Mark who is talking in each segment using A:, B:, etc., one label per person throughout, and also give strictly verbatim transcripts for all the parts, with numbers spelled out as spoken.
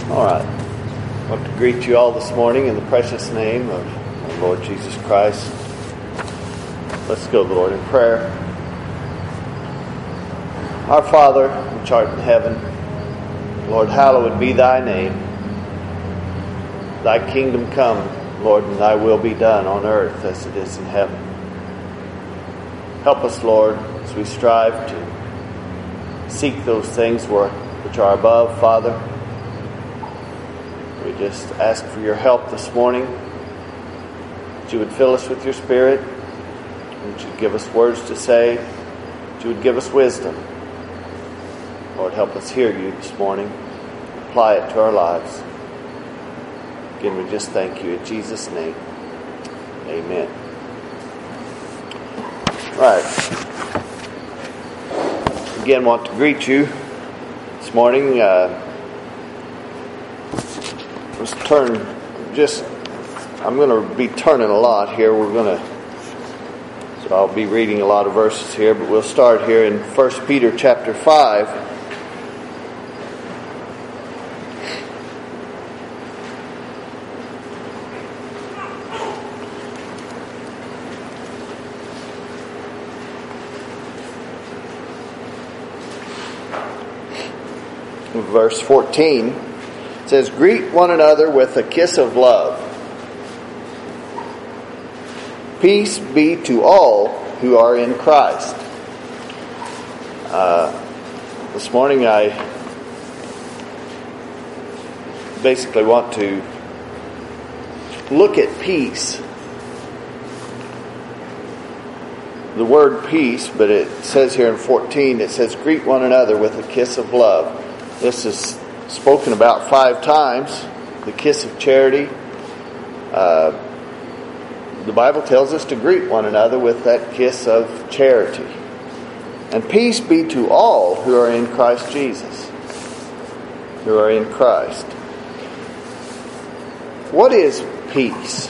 A: All right. I want to greet you all this morning in the precious name of our Lord Jesus Christ. Let's go to the Lord in prayer. Our Father, which art in heaven, Lord, hallowed be thy name. Thy kingdom come, Lord, and thy will be done on earth as it is in heaven. Help us, Lord, as we strive to seek those things which are above, Father. We just ask for your help this morning, that you would fill us with your Spirit, that you would give us words to say, that you would give us wisdom. Lord, help us hear you this morning, apply it to our lives. Again, we just thank you in Jesus' name. Amen. Right. Again, want to greet you this morning. Uh, let's turn, just, I'm going to be turning a lot here. We're going to, so I'll be reading a lot of verses here, but we'll start here in First Peter chapter five. Verse fourteen says, "Greet one another with a kiss of love. Peace be to all who are in Christ." Uh, this morning I basically want to look at peace. The word peace, but it says here in fourteen, it says, "Greet one another with a kiss of love." This is spoken about five times, the kiss of charity. Uh, the Bible tells us to greet one another with that kiss of charity. And peace be to all who are in Christ Jesus, who are in Christ. What is peace?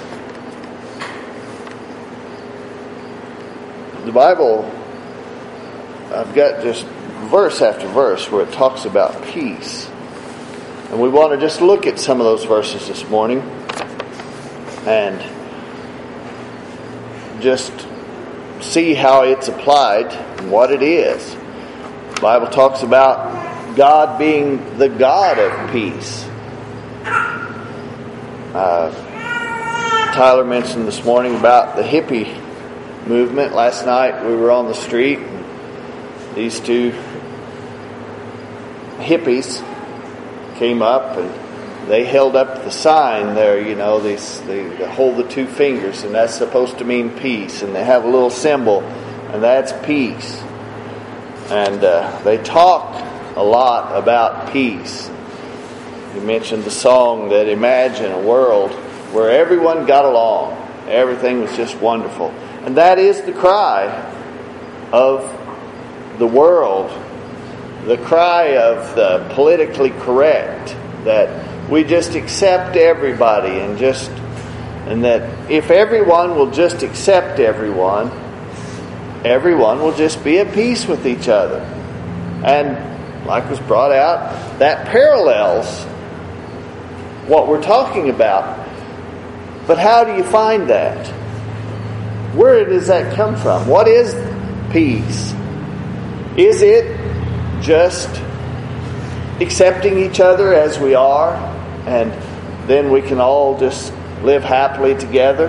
A: The Bible, I've got just verse after verse where it talks about peace. And we want to just look at some of those verses this morning and just see how it's applied and what it is. The Bible talks about God being the God of peace. Uh, Tyler mentioned this morning about the hippie movement. Last night we were on the street and these two hippies came up and they held up the sign there, you know, they, they, they hold the two fingers, and that's supposed to mean peace, and they have a little symbol, and that's peace. And uh, they talk a lot about peace. You mentioned the song that Imagine a World where everyone got along, everything was just wonderful. And that is the cry of the world, the cry of the politically correct, that we just accept everybody and just, and that if everyone will just accept everyone, everyone will just be at peace with each other. And like was brought out, that parallels what we're talking about. But how do you find that? Where does that come from? What is peace? Is it just accepting each other as we are, and then we can all just live happily together?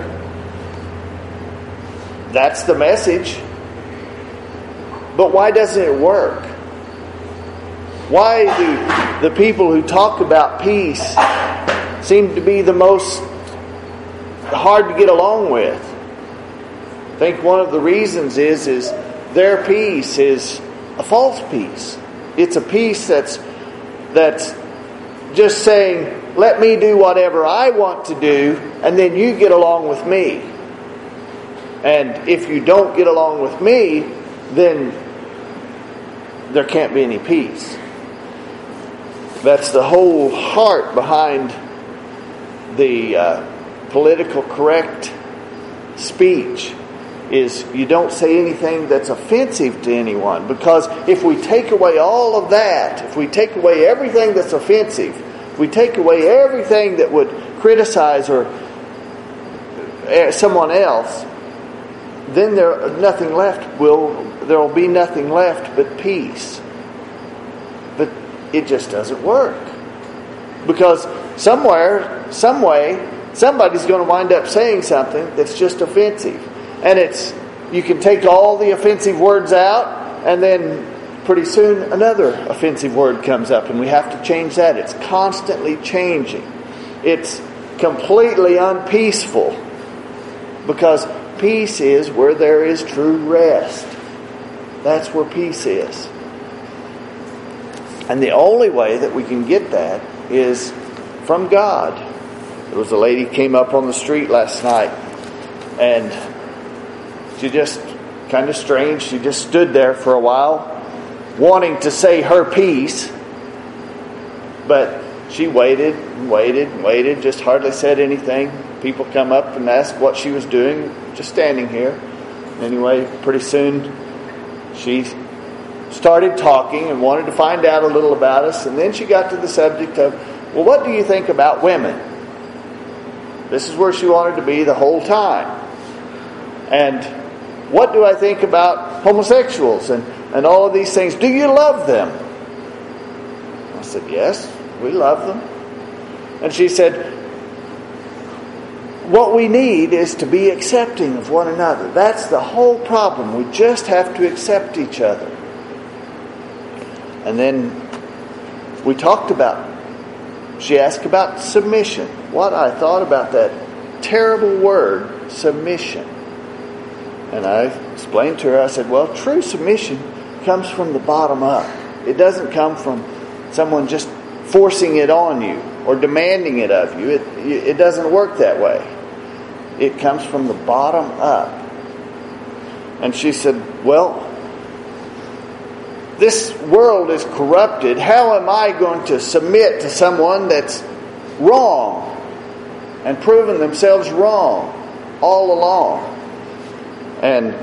A: That's the message. But why doesn't it work? Why do the people who talk about peace seem to be the most hard to get along with? I think one of the reasons is, is their peace is a false peace. It's a peace that's that's just saying, let me do whatever I want to do, and then you get along with me. And if you don't get along with me, then there can't be any peace. That's the whole heart behind the uh, political correct speech. Is you don't say anything that's offensive to anyone. Because if we take away all of that, if we take away everything that's offensive, we take away everything that would criticize or someone else, then there nothing left will there will be nothing left but peace. But it just doesn't work. Because somewhere, some way, somebody's going to wind up saying something that's just offensive. And it's you can take all the offensive words out, and then pretty soon another offensive word comes up, and we have to change that. It's constantly changing. It's completely unpeaceful, because peace is where there is true rest. That's where peace is. And the only way that we can get that is from God. There was a lady came up on the street last night, and she just kind of strange. She just stood there for a while, wanting to say her piece, but she waited and waited and waited, just hardly said anything. People come up and ask what she was doing, just standing here. Anyway, pretty soon she started talking and wanted to find out a little about us, and then she got to the subject of, well, what do you think about women? This is where she wanted to be the whole time. And what do I think about homosexuals and, and all of these things? Do you love them? I said, yes, we love them. And she said, what we need is to be accepting of one another. That's the whole problem. We just have to accept each other. And then we talked about, she asked about submission. What I thought about that terrible word, submission. And I explained to her, I said, well, true submission comes from the bottom up. It doesn't come from someone just forcing it on you or demanding it of you. It, it doesn't work that way. It comes from the bottom up. And she said, well, this world is corrupted. How am I going to submit to someone that's wrong and proven themselves wrong all along? And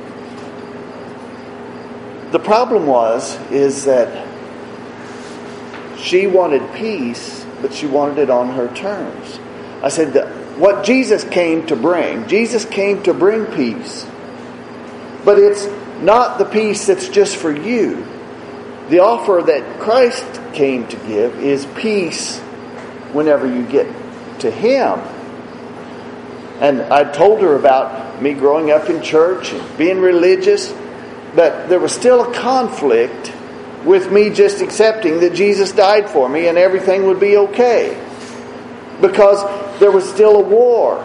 A: the problem was, is that she wanted peace, but she wanted it on her terms. I said that what Jesus came to bring, Jesus came to bring peace. But it's not the peace that's just for you. The offer that Christ came to give is peace whenever you get to Him. And I told her about me growing up in church and being religious, but there was still a conflict with me just accepting that Jesus died for me and everything would be okay. Because there was still a war.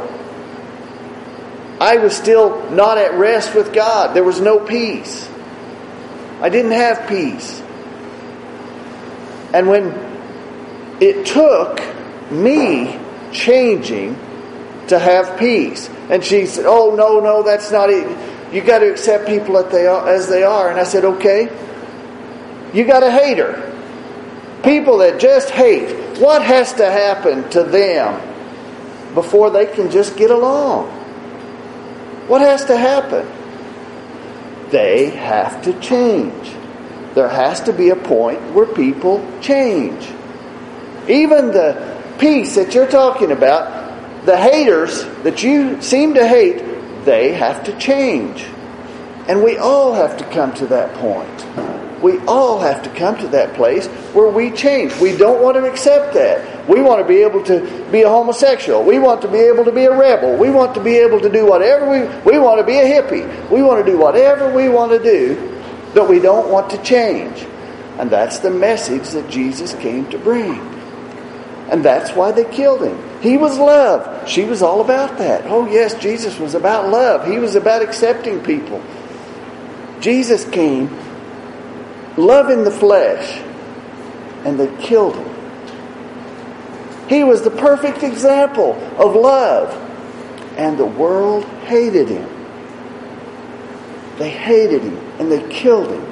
A: I was still not at rest with God. There was no peace. I didn't have peace. And when it took me changing to have peace, and she said, oh, no, no, that's not it. You got to accept people as they are, as they are. And I said, okay. You got to hate her. People that just hate. What has to happen to them before they can just get along? What has to happen? They have to change. There has to be a point where people change. Even the peace that you're talking about, the haters that you seem to hate, they have to change. And we all have to come to that point. We all have to come to that place where we change. We don't want to accept that. We want to be able to be a homosexual. We want to be able to be a rebel. We want to be able to do whatever we... We want to be a hippie. We want to do whatever we want to do, but we don't want to change. And that's the message that Jesus came to bring. And that's why they killed Him. He was love. She was all about that. Oh yes, Jesus was about love. He was about accepting people. Jesus came love in the flesh, and they killed Him. He was the perfect example of love, and the world hated Him. They hated Him, and they killed Him.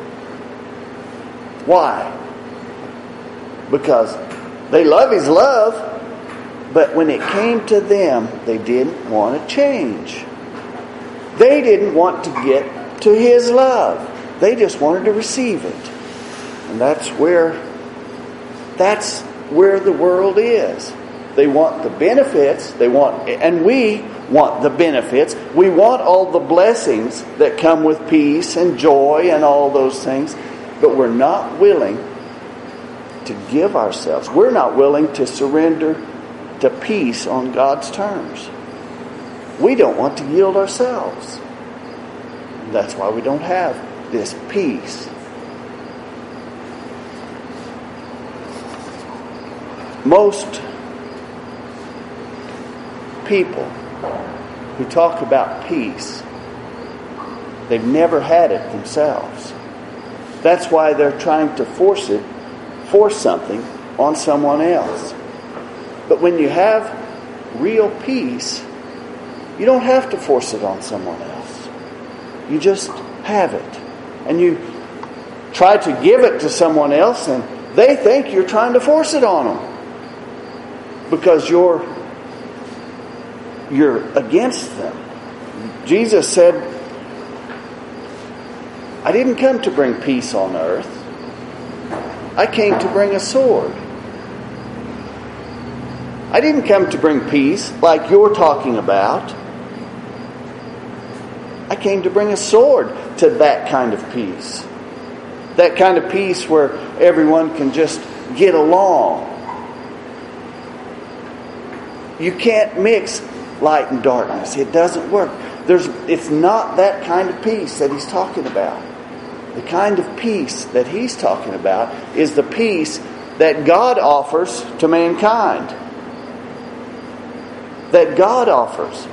A: Why? Because they love His love, but when it came to them, they didn't want to change. They didn't want to get to His love. They just wanted to receive it. And that's where, that's where the world is. They want the benefits, they want, and we want the benefits. We want all the blessings that come with peace and joy and all those things, but we're not willing to give ourselves. We're not willing to surrender to peace on God's terms. We don't want to yield ourselves. That's why we don't have this peace. Most people who talk about peace, they've never had it themselves. That's why they're trying to force it, force something on someone else. But when you have real peace, you don't have to force it on someone else. You just have it. And you try to give it to someone else, and they think you're trying to force it on them. Because you're you're against them. Jesus said, I didn't come to bring peace on earth. I came to bring a sword. I didn't come to bring peace like you're talking about. I came to bring a sword to that kind of peace. That kind of peace where everyone can just get along. You can't mix light and darkness. It doesn't work. There's, it's not that kind of peace that he's talking about. The kind of peace that he's talking about is the peace that God offers to mankind. That God offers.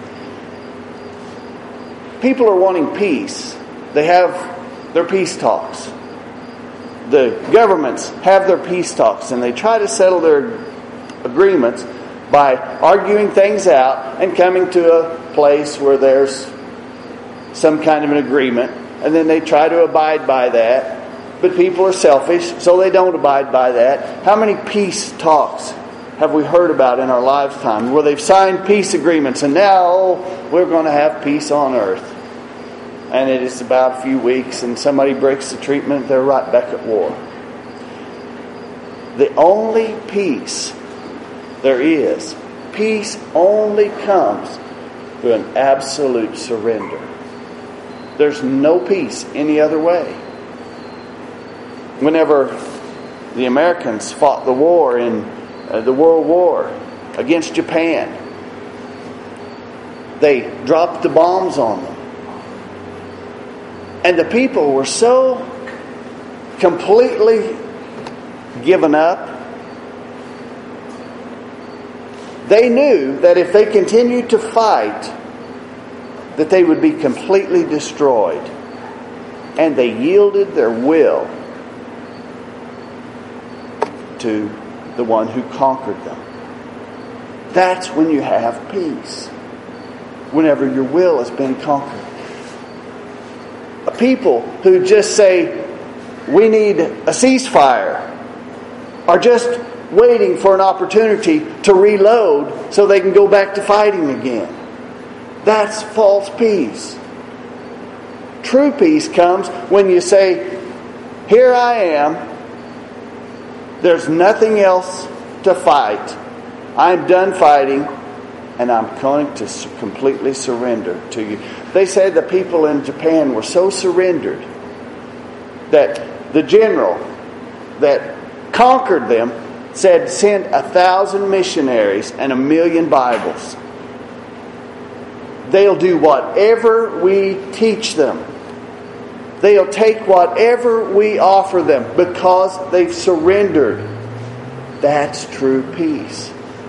A: People are wanting peace. They have their peace talks. The governments have their peace talks, and they try to settle their agreements by arguing things out and coming to a place where there's some kind of an agreement, and then they try to abide by that. But people are selfish, so they don't abide by that. How many peace talks have we heard about in our lifetime where they've signed peace agreements and now we're going to have peace on earth? And it is about a few weeks and somebody breaks the treatment, they're right back at war. The only peace there is, peace only comes through an absolute surrender. There's no peace any other way. Whenever the Americans fought the war in uh, the World War against Japan, they dropped the bombs on them. And the people were so completely given up. They knew that if they continued to fight, that they would be completely destroyed. And they yielded their will to the one who conquered them. That's when you have peace. Whenever your will has been conquered. People who just say, we need a ceasefire, are just waiting for an opportunity to reload so they can go back to fighting again. That's false peace. True peace comes when you say, here I am, there's nothing else to fight, I'm done fighting, and I'm going to completely surrender to you. They say the people in Japan were so surrendered that the general that conquered them said, send a thousand missionaries and a million Bibles. They'll do whatever we teach them. They'll take whatever we offer them because they've surrendered. That's true peace.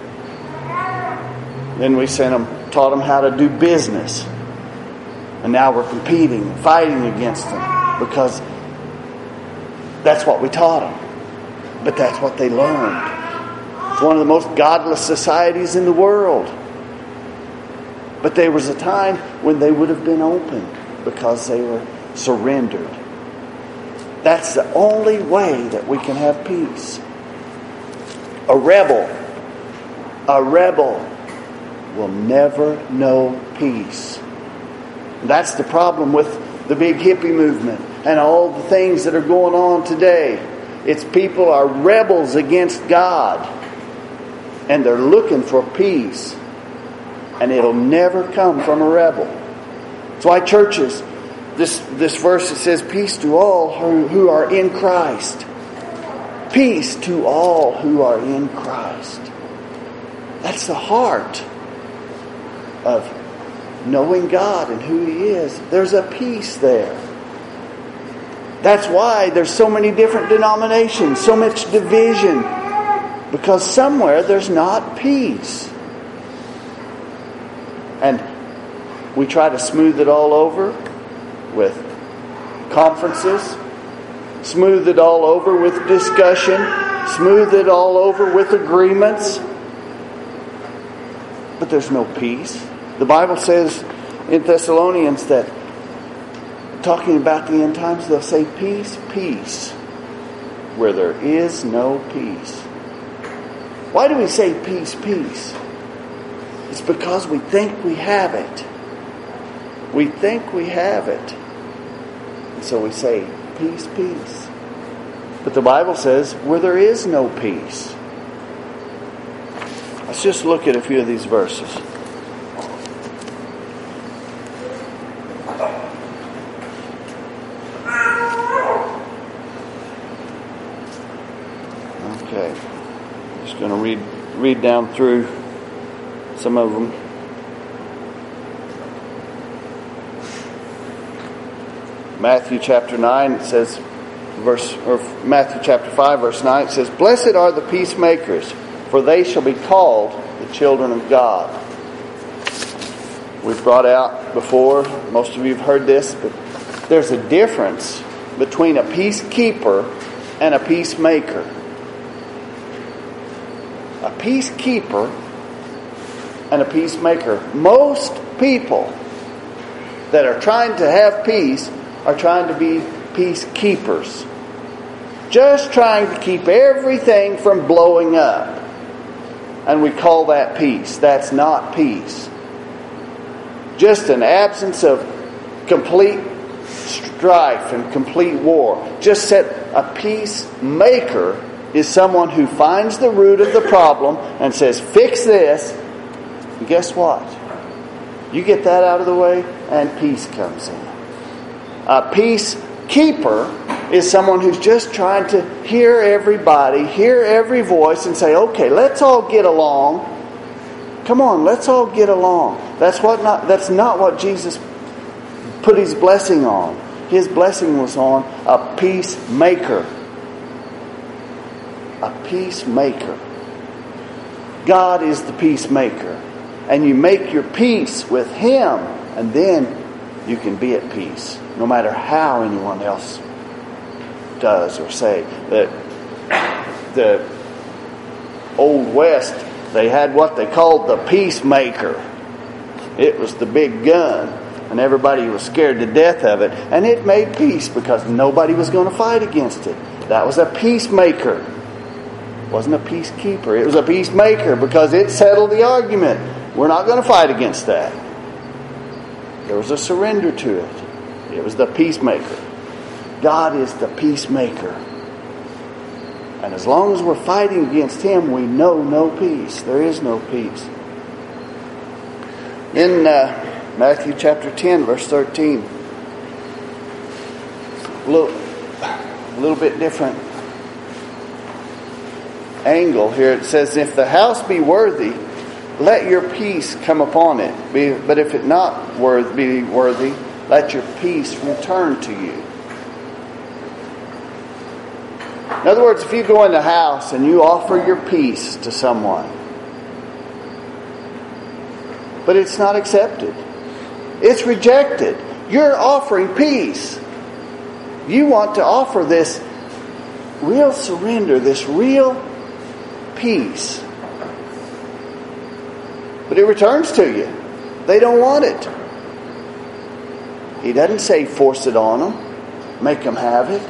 A: Then we sent them, taught them how to do business. And now we're competing, fighting against them because that's what we taught them. But that's what they learned. It's one of the most godless societies in the world. But there was a time when they would have been open because they were surrendered. That's the only way that we can have peace. A rebel, a rebel will never know peace. That's the problem with the big hippie movement and all the things that are going on today. Its people are rebels against God. And they're looking for peace. And it'll never come from a rebel. That's why churches, this, this verse it says, peace to all who, who are in Christ. Peace to all who are in Christ. That's the heart of knowing God and who He is. There's a peace there. That's why there's so many different denominations, so much division. Because somewhere there's not peace. And we try to smooth it all over with conferences, smooth it all over with discussion, smooth it all over with agreements. But there's no peace. The Bible says in Thessalonians that, talking about the end times, they'll say peace, peace, where there is no peace. Why do we say peace, peace? It's because we think we have it. We think we have it. And so we say peace, peace. But the Bible says where there is no peace. Let's just look at a few of these verses. Okay. I'm just going to read read down through some of them. Matthew chapter nine, it says, verse or Matthew chapter five, verse nine, it says, "Blessed are the peacemakers, for they shall be called the children of God." We've brought out before, most of you have heard this, but there's a difference between a peacekeeper and a peacemaker. A peacekeeper and a peacemaker. Most people that are trying to have peace are trying to be peacekeepers. Just trying to keep everything from blowing up. And we call that peace. That's not peace. Just an absence of complete strife and complete war. Just said a peacemaker is someone who finds the root of the problem and says, fix this. And guess what? You get that out of the way and peace comes in. A peacekeeper is someone who's just trying to hear everybody, hear every voice and say, okay, let's all get along. Come on, let's all get along. That's what not that's not what Jesus put His blessing on. His blessing was on a peacemaker. A peacemaker. God is the peacemaker. And you make your peace with Him, and then you can be at peace. No matter how anyone else does or say. That the Old West, they had what they called the peacemaker. It was the big gun. And everybody was scared to death of it. And it made peace because nobody was going to fight against it. That was a peacemaker. It wasn't a peacekeeper. It was a peacemaker because it settled the argument. We're not going to fight against that. There was a surrender to it. It was the peacemaker. God is the peacemaker. And as long as we're fighting against Him, we know no peace. There is no peace. In uh, Matthew chapter ten, verse thirteen, a little, a little bit different angle here. It says, if the house be worthy, let your peace come upon it. Be, but if it not worth, be worthy, let your peace return to you. In other words, if you go in the house and you offer your peace to someone, but it's not accepted, it's rejected, you're offering peace. You want to offer this real surrender, this real peace. But it returns to you. They don't want it. He doesn't say force it on them. Make them have it.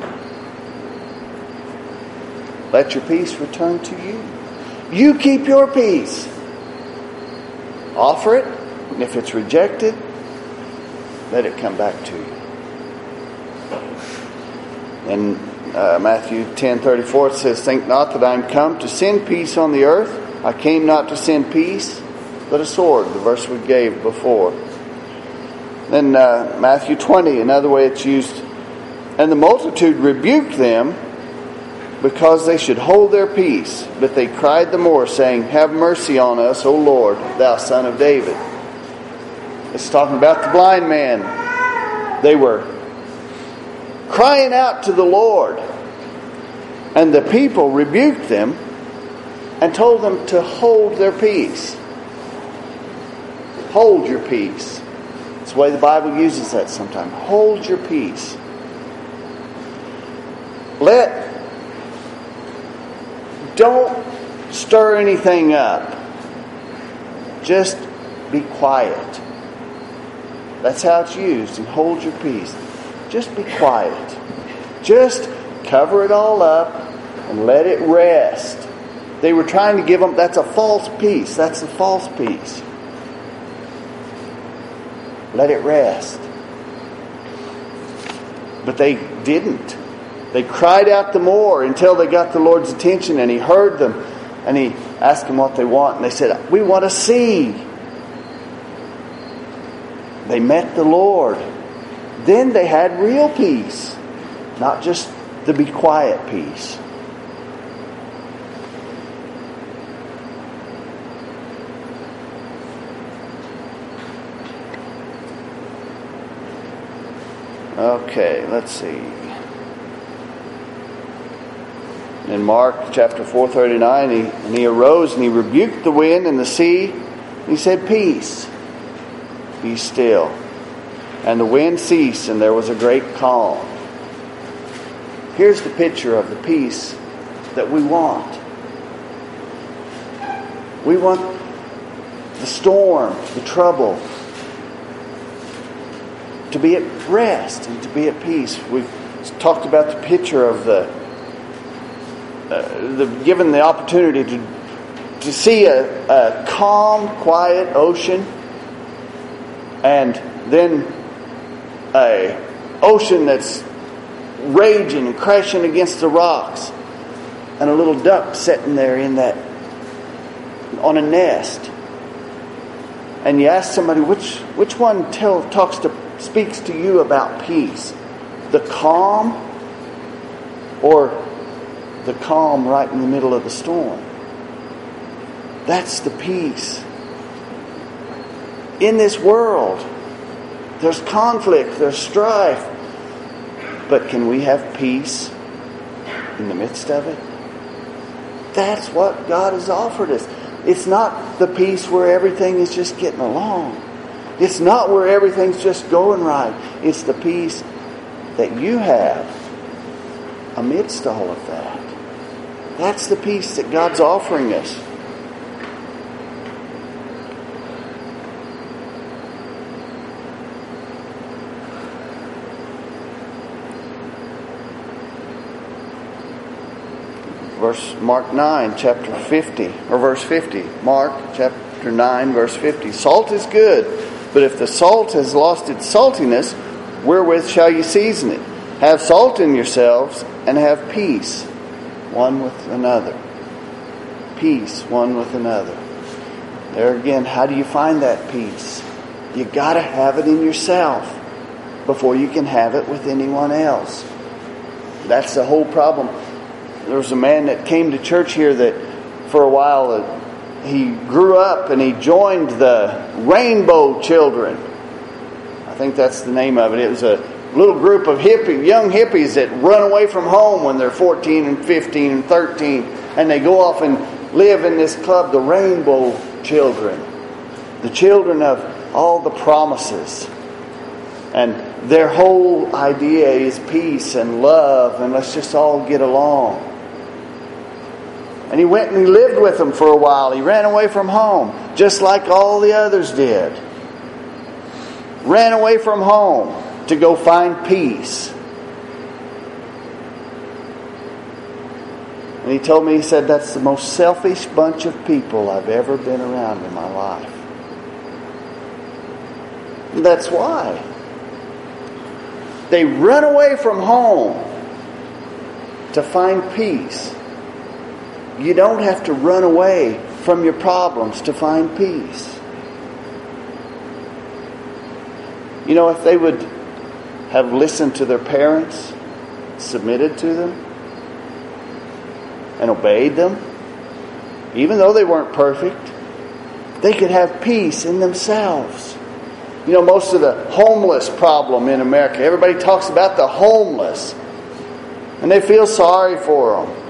A: Let your peace return to you. You keep your peace. Offer it. And if it's rejected, let it come back to you. And uh, Matthew ten thirty-four, it says, "Think not that I am come to send peace on the earth. I came not to send peace, but a sword," the verse we gave before. Then uh, Matthew twenty, another way it's used, "And the multitude rebuked them because they should hold their peace. But they cried the more, saying, Have mercy on us, O Lord, thou Son of David." It's talking about the blind man. They were crying out to the Lord. And the people rebuked them and told them to hold their peace. Hold your peace. It's the way the Bible uses that sometimes. Hold your peace. Let Don't stir anything up. Just be quiet. That's how it's used. And hold your peace. Just be quiet. Just cover it all up and let it rest. They were trying to give them, that's a false peace. That's a false peace. Let it rest. But they didn't. They cried out the more until they got the Lord's attention, and He heard them, and He asked them what they want, and they said, "We want to see." They met the Lord. Then they had real peace, not just the be quiet peace. Okay, let's see. In Mark chapter four thirty-nine, he, and he arose and he rebuked the wind and the sea. And he said, "Peace, be still." And the wind ceased, and there was a great calm. Here's the picture of the peace that we want. We want the storm, the trouble, to be at rest and to be at peace. We've talked about the picture of the Uh, the, given the opportunity to to see a, a calm, quiet ocean, and then a ocean that's raging and crashing against the rocks, and a little duck sitting there in that on a nest. And you ask somebody, which which one tell, talks to speaks to you about peace, the calm or the calm right in the middle of the storm? That's the peace. In this world, there's conflict, there's strife. But can we have peace in the midst of it? That's what God has offered us. It's not the peace where everything is just getting along. It's not where everything's just going right. It's the peace that you have amidst all of that. That's the peace that God's offering us. Verse Mark nine, chapter fifty, or verse fifty. Mark chapter nine, verse fifty. Salt is good, but if the salt has lost its saltiness, wherewith shall you season it? Have salt in yourselves, and have peace one with another. Peace one with another. There again, how do you find that peace? You got to have it in yourself before you can have it with anyone else. That's the whole problem. There was a man that came to church here that for a while uh, he grew up and he joined the Rainbow Children. I think that's the name of it. It was a little group of hippie, young hippies that run away from home when they're fourteen and fifteen and thirteen, and they go off and live in this club, the Rainbow Children. The children of all the promises. And their whole idea is peace and love, and let's just all get along. And he went and he lived with them for a while. He ran away from home, just like all the others did. Ran away from home to go find peace. And he told me, he said, that's the most selfish bunch of people I've ever been around in my life. And that's why. They run away from home to find peace. You don't have to run away from your problems to find peace. You know, if they would have listened to their parents, submitted to them, and obeyed them, even though they weren't perfect, they could have peace in themselves. You know, most of the homeless problem in America, everybody talks about the homeless, and they feel sorry for them.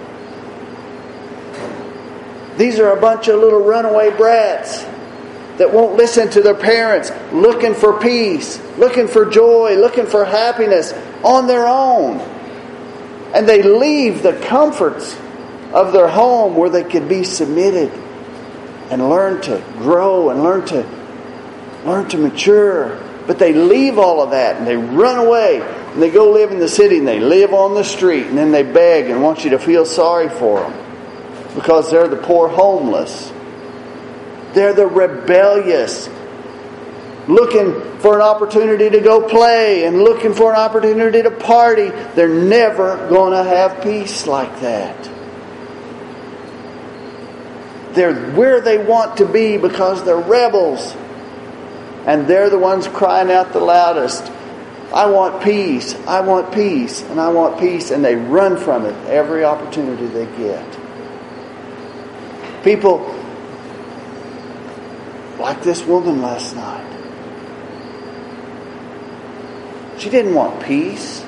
A: These are a bunch of little runaway brats that won't listen to their parents, looking for peace, looking for joy, looking for happiness on their own. And they leave the comforts of their home where they could be submitted and learn to grow and learn to learn to mature. But they leave all of that and they run away and they go live in the city and they live on the street, and then they beg and want you to feel sorry for them because they're the poor homeless. They're the rebellious, looking for an opportunity to go play and looking for an opportunity to party. They're never going to have peace like that. They're where they want to be because they're rebels. And they're the ones crying out the loudest, I want peace, I want peace, and I want peace. And they run from it every opportunity they get. People like this woman last night. She didn't want peace.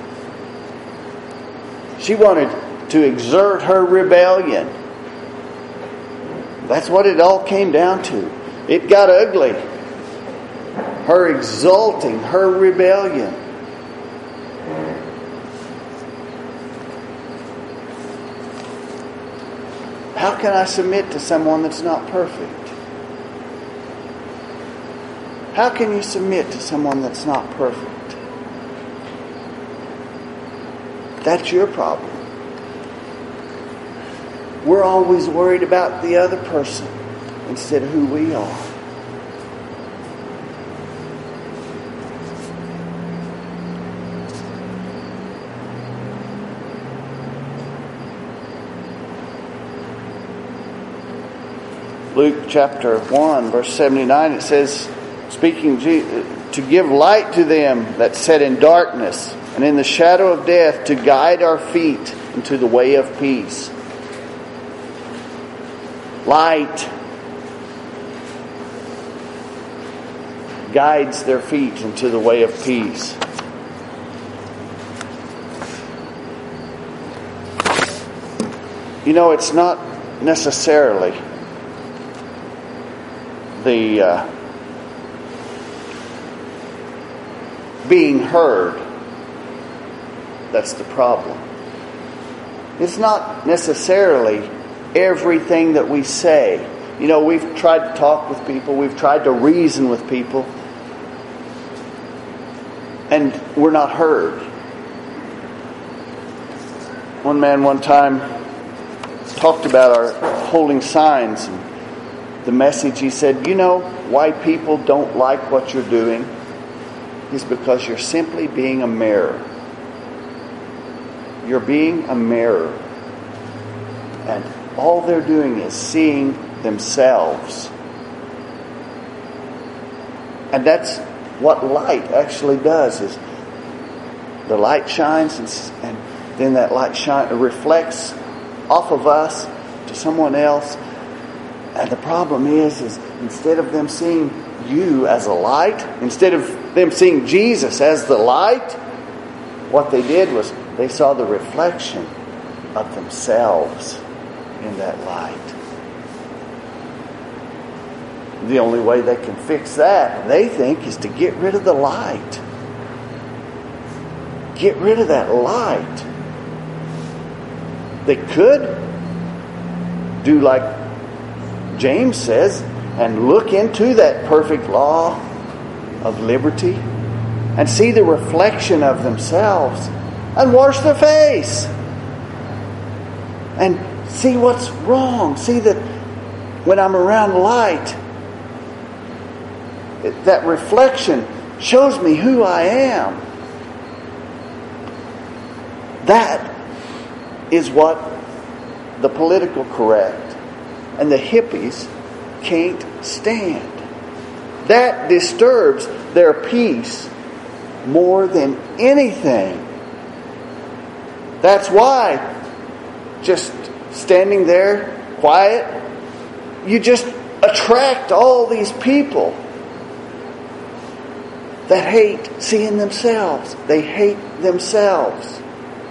A: She wanted to exert her rebellion. That's what it all came down to. It got ugly. Her exalting her rebellion. How can I submit to someone that's not perfect? How can you submit to someone that's not perfect? That's your problem. We're always worried about the other person instead of who we are. Luke chapter one, verse seventy-nine, it says, speaking to give light to them that sat in darkness and in the shadow of death, to guide our feet into the way of peace. Light guides their feet into the way of peace. You know, it's not necessarily the uh, being heard that's the problem. It's not necessarily everything that we say. You know, we've tried to talk with people, we've tried to reason with people, and we're not heard. One man one time talked about our holding signs, and the message, he said, you know why people don't like what you're doing? Is because you're simply being a mirror. You're being a mirror. And all they're doing is seeing themselves. And that's what light actually does, is the light shines and, and then that light shine, reflects off of us to someone else. And the problem is, is instead of them seeing you as a light, instead of them seeing Jesus as the light, what they did was they saw the reflection of themselves in that light. The only way they can fix that, they think, is to get rid of the light. Get rid of that light. They could do like James says and look into that perfect law of liberty and see the reflection of themselves and wash their face and see what's wrong. See that when I'm around light, that reflection shows me who I am. That is what the political correct and the hippies can't stand. That disturbs their peace more than anything. That's why just standing there quiet, you just attract all these people that hate seeing themselves. They hate themselves.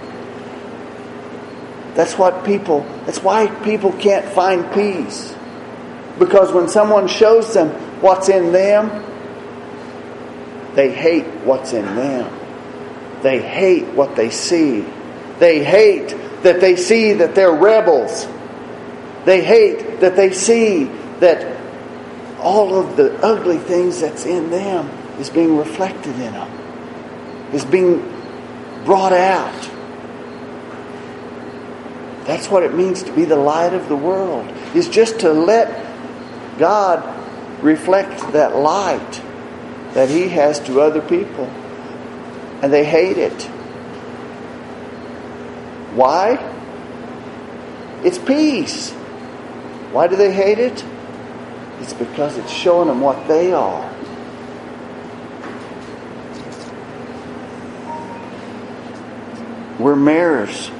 A: That's what people, that's why people can't find peace. Because when someone shows them what's in them, they hate what's in them. They hate what they see. They hate that they see that they're rebels. They hate that they see that all of the ugly things that's in them is being reflected in them, is being brought out. That's what it means to be the light of the world, is just to let God reflect that light that He has to other people. And they hate it. Why? It's peace. Why do they hate it? It's because it's showing them what they are. We're mirrors.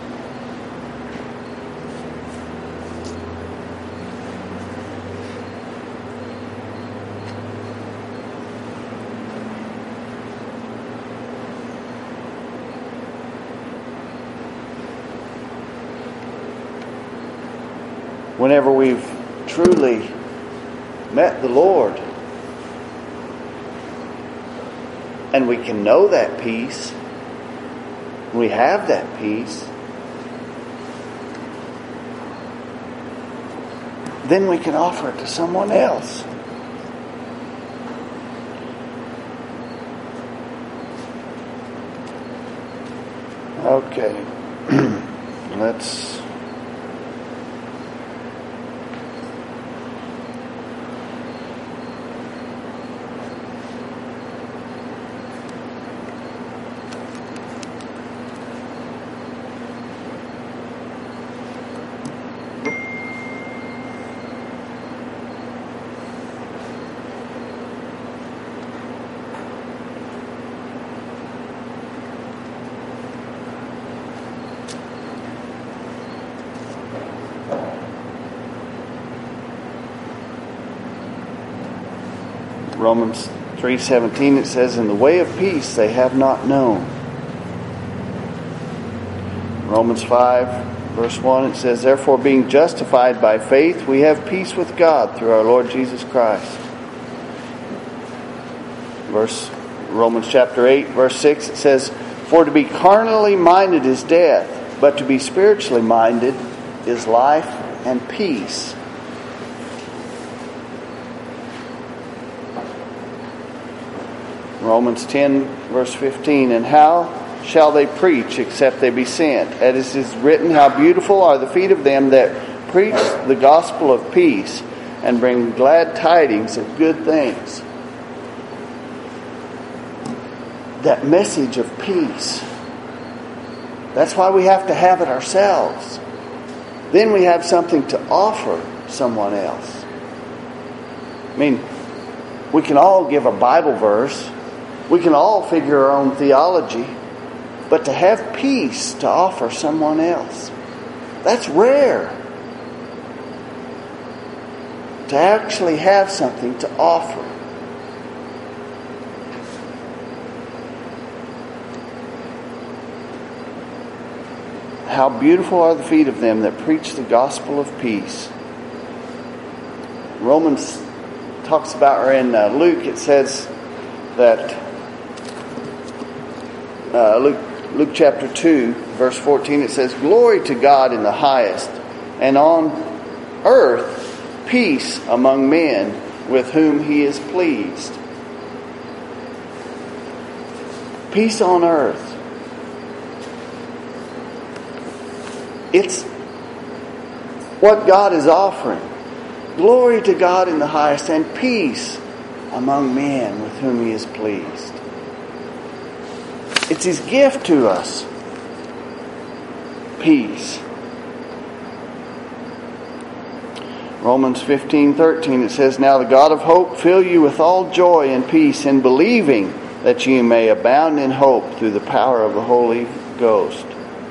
A: Whenever we've truly met the Lord, and we can know that peace, we have that peace, then we can offer it to someone else. Okay. Let's Romans three seventeen, it says, "In the way of peace they have not known." Romans five verse one, it says, "Therefore being justified by faith, we have peace with God through our Lord Jesus Christ." Verse Romans chapter eight verse six, it says, "For to be carnally minded is death, but to be spiritually minded is life and peace." Romans ten verse fifteen, "And how shall they preach except they be sent? As it is written, how beautiful are the feet of them that preach the gospel of peace and bring glad tidings of good things." That message of peace. That's why we have to have it ourselves. Then we have something to offer someone else. I mean, we can all give a Bible verse. We can all figure our own theology. But to have peace to offer someone else, that's rare. To actually have something to offer. How beautiful are the feet of them that preach the gospel of peace. Romans talks about, or in uh, Luke it says that uh, Luke Luke chapter two verse fourteen, it says, "Glory to God in the highest, and on earth peace among men with whom He is pleased." Peace on earth. It's what God is offering. Glory to God in the highest, and peace among men with whom He is pleased. It's His gift to us. peace. Romans fifteen thirteen, it says, "Now the God of hope fill you with all joy and peace in believing, that ye may abound in hope through the power of the Holy Ghost."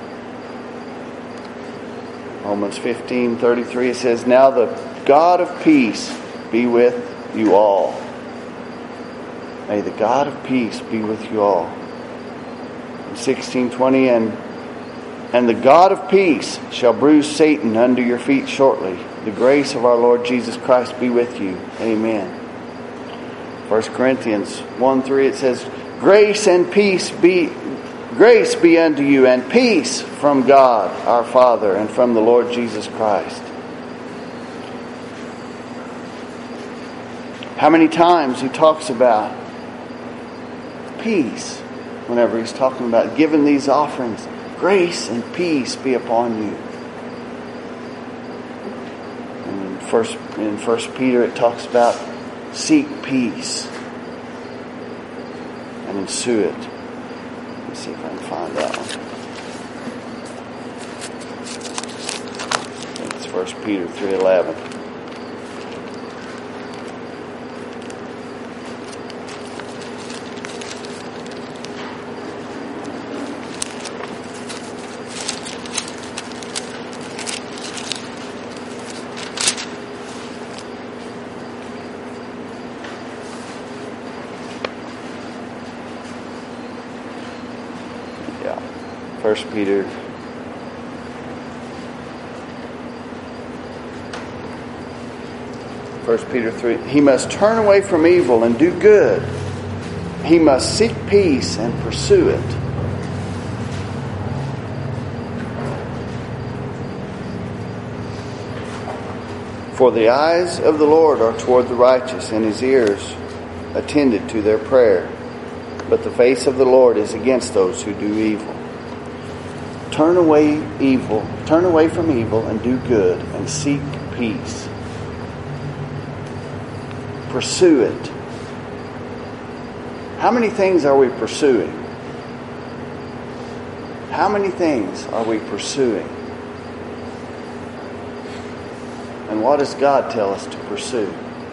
A: Romans fifteen thirty-three, it says, "Now the God of peace be with you all." May the God of peace be with you all. sixteen twenty, and and the God of peace shall bruise Satan under your feet shortly. The grace of our Lord Jesus Christ be with you. Amen. First Corinthians one three, it says, "Grace and peace be grace be unto you, and peace from God our Father and from the Lord Jesus Christ." How many times he talks about peace whenever he's talking about giving these offerings. Grace and peace be upon you. And in first in First Peter it talks about seek peace and ensue it. Let me see if I can find that one. I think it's First Peter three eleven. First Peter First Peter three. He must turn away from evil and do good. He must seek peace and pursue it. For the eyes of the Lord are toward the righteous, and his ears attended to their prayer. But the face of the Lord is against those who do evil. Turn away evil, turn away from evil and do good and seek peace. Pursue it. How many things are we pursuing? How many things are we pursuing? And what does God tell us to pursue?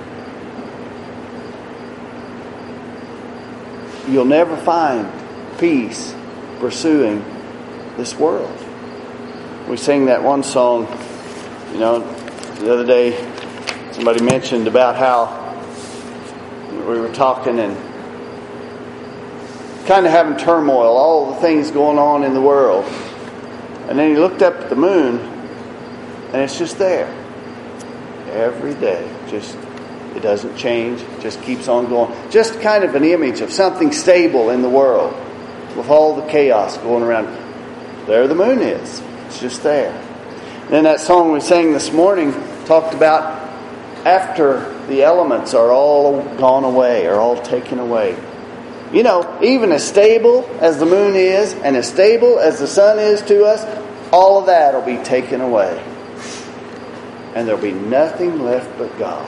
A: You'll never find peace pursuing this world. We sing that one song, you know, the other day somebody mentioned about how we were talking and kind of having turmoil, all the things going on in the world. And then he looked up at the moon and it's just there. Every day. Just, it doesn't change. It just keeps on going. Just kind of an image of something stable in the world with all the chaos going around. There the moon is. It's just there. And then that song we sang this morning talked about after the elements are all gone away, are all taken away. You know, even as stable as the moon is and as stable as the sun is to us, all of that will be taken away. And there'll be nothing left but God.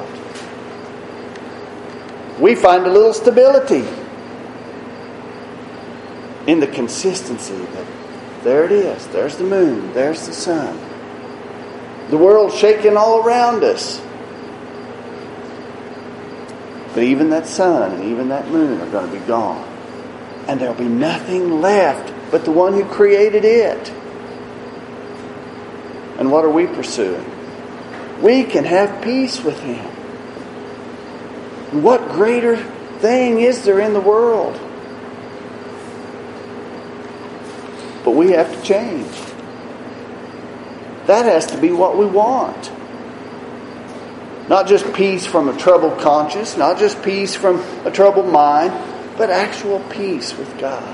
A: We find a little stability in the consistency that there it is. There's the moon. There's the sun. The world's shaking all around us. But even that sun and even that moon are going to be gone. And there'll be nothing left but the one who created it. And what are we pursuing? We can have peace with Him. And what greater thing is there in the world? But we have to change. That has to be what we want. Not just peace from a troubled conscience, not just peace from a troubled mind, but actual peace with God.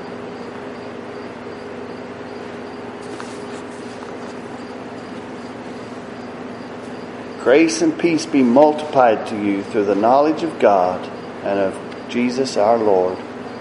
A: Grace and peace be multiplied to you through the knowledge of God and of Jesus our Lord.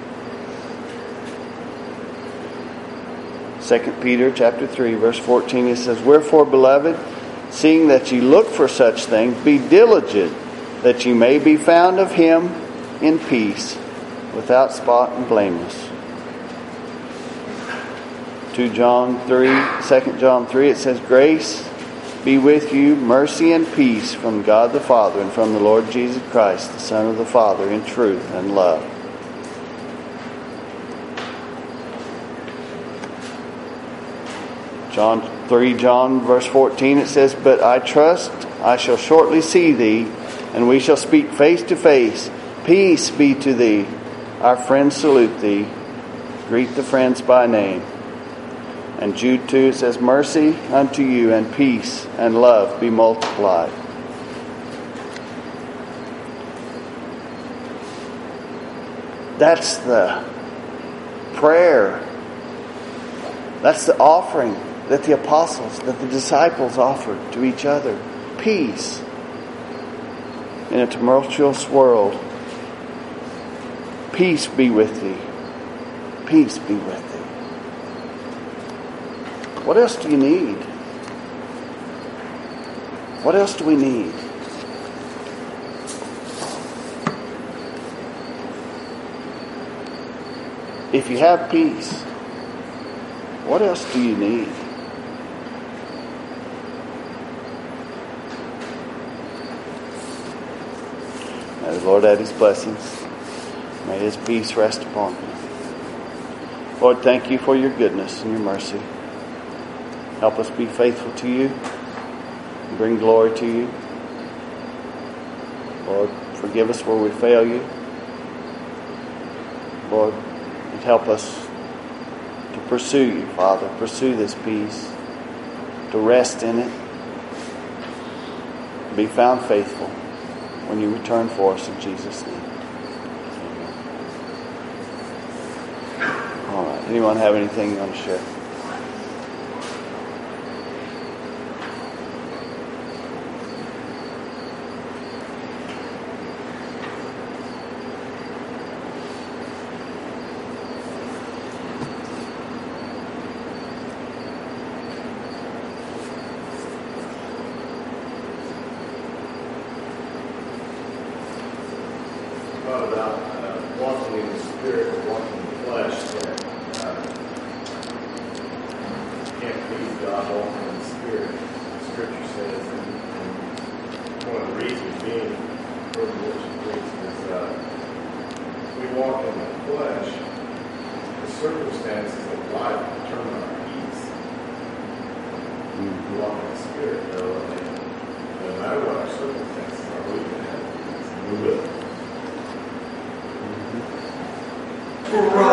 A: Second Peter chapter three, verse fourteen, it says, "Wherefore, beloved, seeing that ye look for such things, be diligent that ye may be found of Him in peace, without spot and blameless." To Second John three, Second John three, it says, grace be with you, mercy and peace from God the Father and from the Lord Jesus Christ, the Son of the Father, in truth and love. John three, John verse fourteen, it says, but I trust I shall shortly see thee, and we shall speak face to face. Peace be to thee. Our friends salute thee. Greet the friends by name. And Jude two, it says, mercy unto you and peace and love be multiplied. That's the prayer. That's the offering that the apostles, that the disciples offered to each other. Peace in a tumultuous world. Peace be with thee. Peace be with thee. What else do you need? What else do we need? If you have peace, what else do you need? May the Lord add His blessings. May His peace rest upon you. Lord, thank you for your goodness and your mercy. Help us be faithful to you and bring glory to you. Lord, forgive us where we fail you. Lord, and help us to pursue you, Father. Pursue this peace, to rest in it, to be found faithful when you return for us in Jesus' name. All right. Anyone have anything you want to share?
B: About uh, walking in the Spirit or walking in the flesh, that uh, can't please God walking in the Spirit. Scripture says, and, and one of the reasons being for the what she thinks is uh, we walk in the flesh, the circumstances of life determine our peace. We walk in the Spirit, though, and no matter what our circumstances are, we can have peace. We will. Right.